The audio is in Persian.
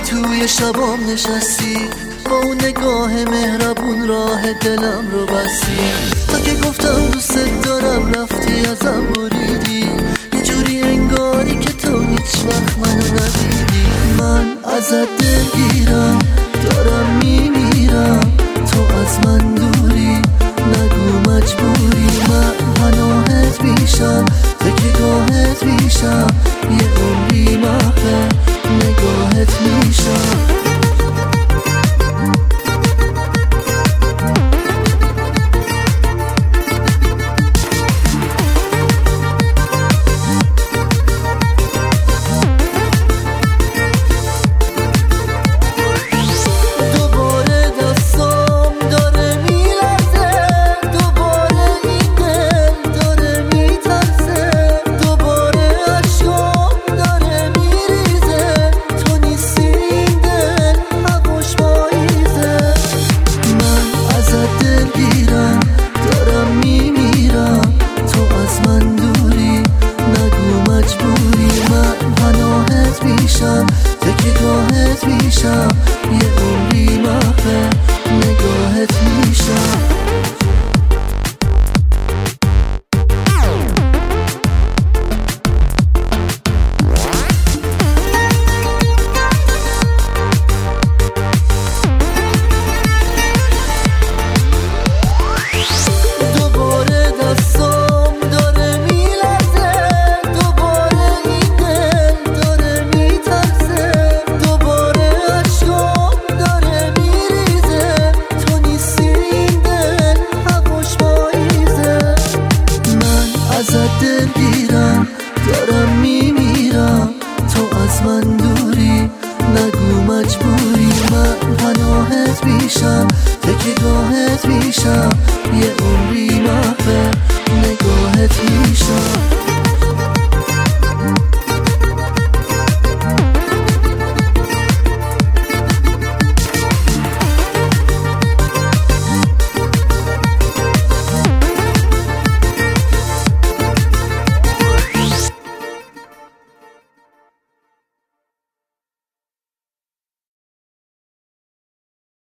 توی شبام نشستی، با اون نگاه مهربون راه دلم رو بستی. تا که گفتم دوست دارم رفتی ازم بریدی، یه جوری انگاری که تو هیچ وقت منو ندیدی. من ازت دلگیرم، دارم میمیرم، تو از من دوری، نگو مجبوری. من پناهت میشم، تکیه‌گاهت میشم، یه عمری محو نگاهت میشم. تکیه‌گاهت میشم، یه عمری محو نگاهت میشم. ازت دلگیرم، دارم میمیرم، تو از من دوری، نگو مجبوری. من پناهت میشم، تکیه‌گاهت میشم، یه عمری محو نگاهت میشم.